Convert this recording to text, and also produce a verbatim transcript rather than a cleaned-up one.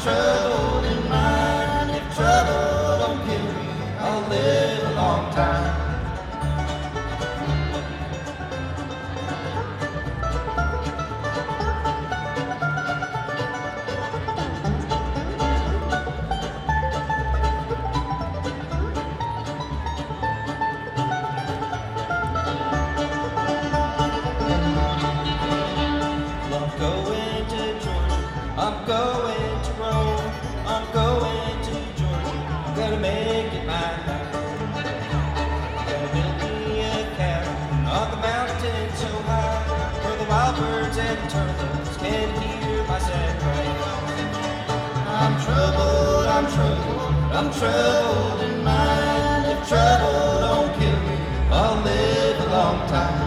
troubled in mind. If trouble don't kill me, I'll live a long time. I'm going to Georgia, I'm going to Rome, I'm going to Georgia, gotta make it my life. Gotta build me a cabin on the mountain so high, where the wild birds and turtles can hear my sad cry. I'm troubled, I'm troubled, I'm troubled in mind. If trouble don't kill me, I'll live a long time.